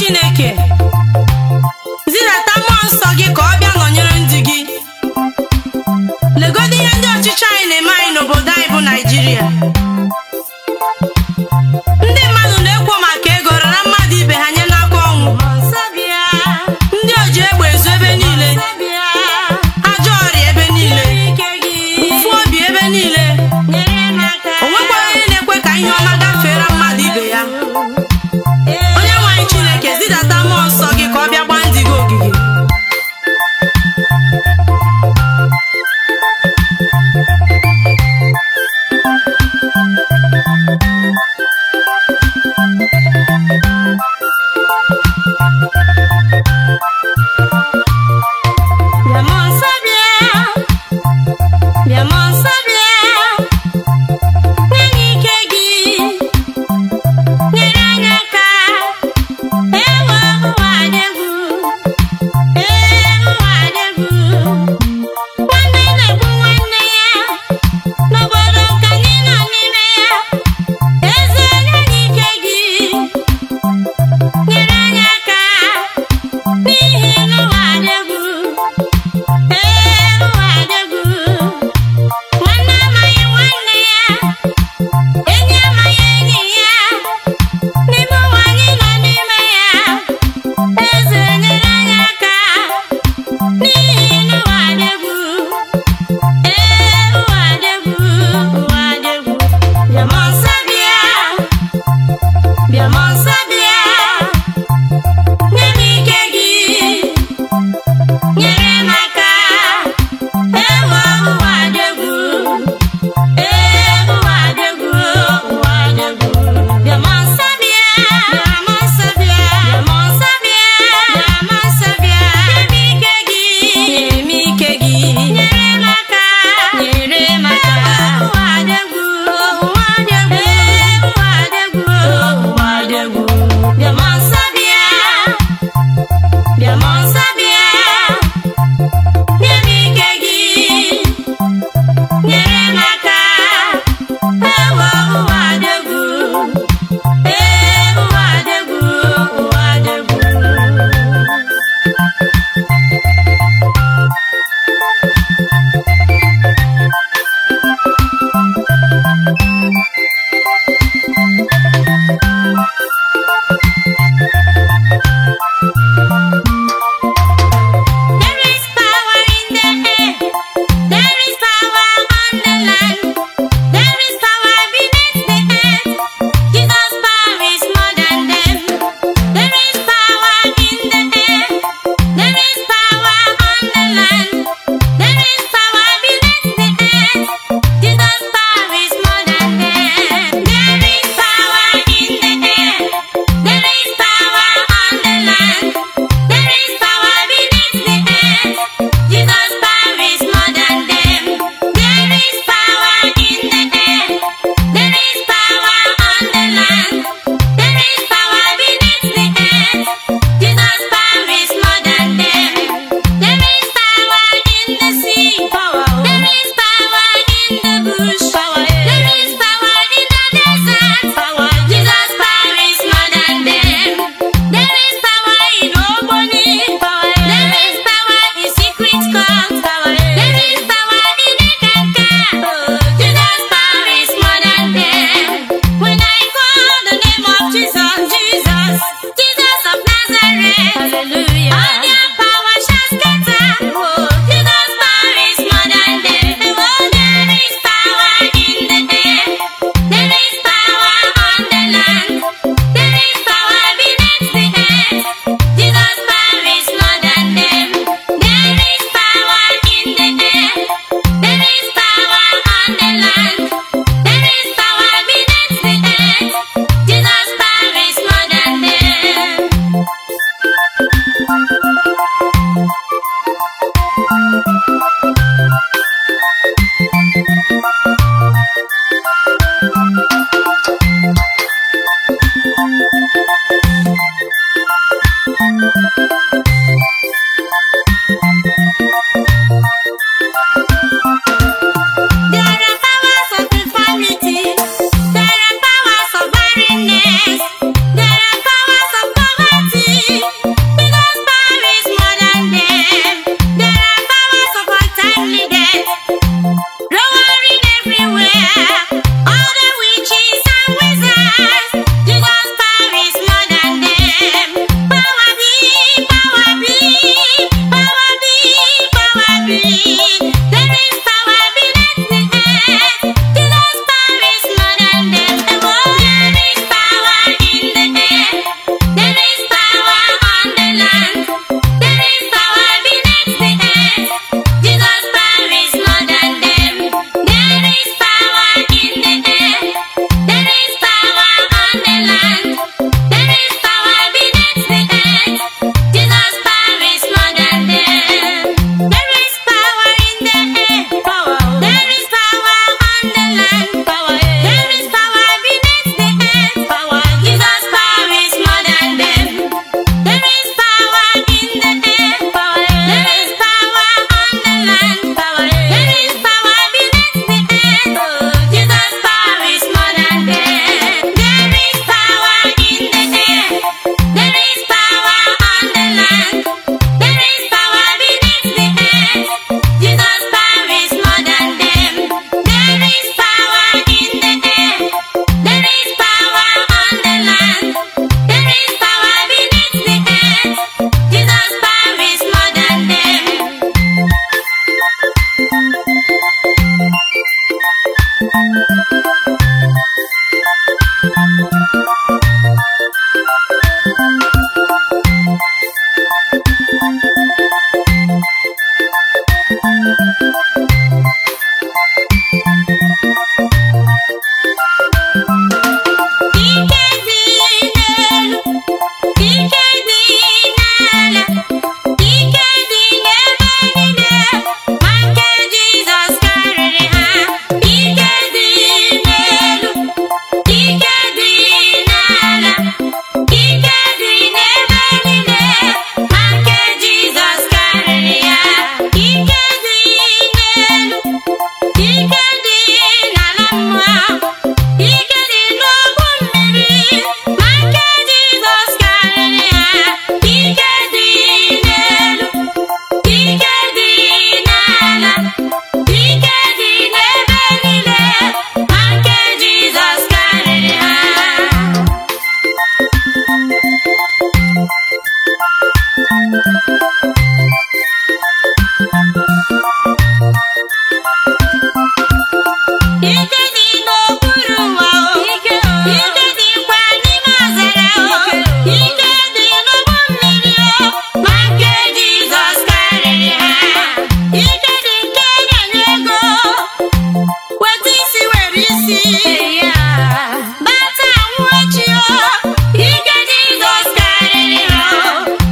Chineke, zidata mmụọ nsọ gị ka ọ bịa nọnyere ndị gị. Legodo ihe ndị ọchịchị anyị na-eme anyị n'obodo anyị bụ Naịjirịa. Ndị mmadụ na-ekwo maka ego rara mmadụ ibe ha nye n'aka ọnwụ. Ndị oji egbe ezu ebe niile, ajọ ọrịa ebe niile, ụfụ obi ebe niile. O nwekwara onye na-ekwe ka ihe ọma gafeere mmadụ ibe ya. Onye nwe anyị Chineke, zidata mmụọ nsọ gị ka ọ bịa gbaa ndị gị ogige.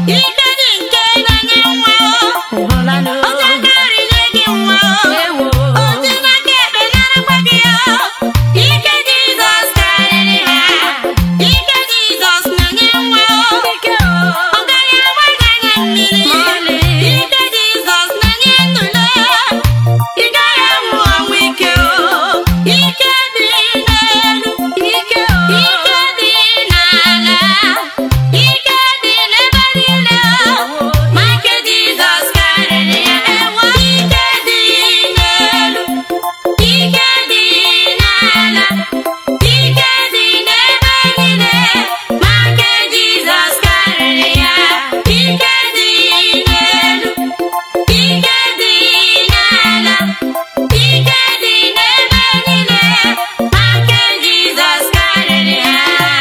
ike dị nke na-enye nwa otu aka nri nye gị nwa otu n'aka ekpe narakwa gị ike Jizọs karịrị ha ike Jizọs na-enye nwa ọ gaghị agbaga anya mmiri ike Jizọs na-enye ndụ ị gaghị anwụ ọnwụ ike ike dị n'elu ike dị n'ala ike dị n'ebe niile ma ike Jizọs karịrị ya ewo ike dị n'elu ike dị n'ala ike dị n'ebe niile ma ike Jizọs karịrị ya ike dị n'elu ike dị n'ala ike dị n'ebe niile ma ike Jizọs karịrị ya.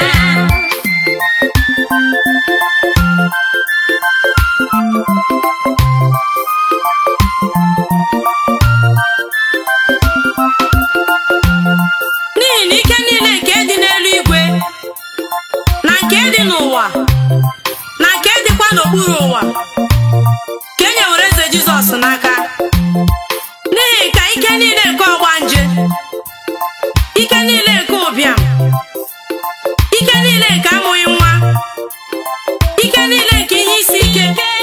N'ihi na ike niile nke dị n'eluigwe na nke dị n'ụwa na nke dịkwa n'okpuru ụwa ka e nyewere eze Jizọs n'aka. N'ihi ka ike niile nke ọgbanje, ike niile nke ụbịam, ike niile nke amụghị nwa, ike niile nke ihe isi ike